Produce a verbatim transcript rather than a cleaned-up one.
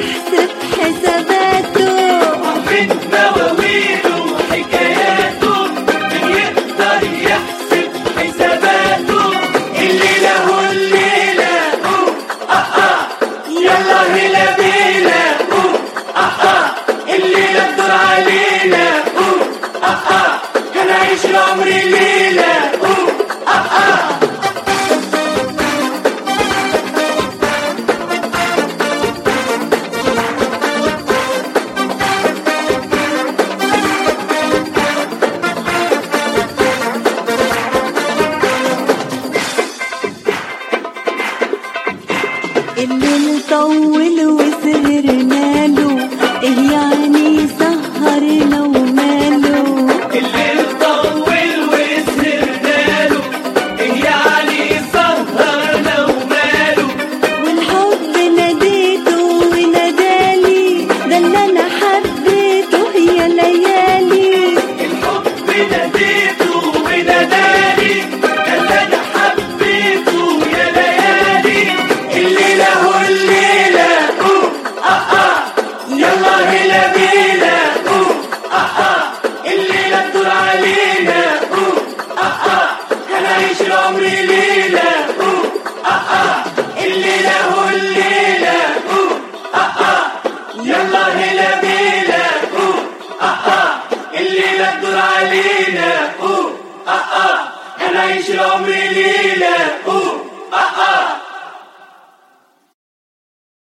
يحسب حساباته ومن مواويله وحكاياته من يقدر يحسب حساباته. الليلة هو الليلة أوه آه آه يلا هلا بينا أوه آه آه الليلة تدور علينا أوه آه آه هنعيش العمر ليلة أوه آه آه. الليل طول وسهرنا له، ايه يعني سهرنا وماله. الليل طول وسهرنا له، ايه يعني سهرنا وماله. والحب ناديته ونادالي، ده اللي انا حبيته يا ليالي. الحب ناديته ونادالي، ده اللي انا حبيته يا ليالي. الليلة هو الليلة أوه آه آه يلا هلا بينا أوه آه آه الليلة تدور علينا أوه آه آه هنعيش العمر ليلة أوه آه آه الليلة هو الليلة أوه آه آه يلا هلا بينا أوه آه آه الليلة تدور علينا أوه آه آه هنعيش العمر ليلة أوه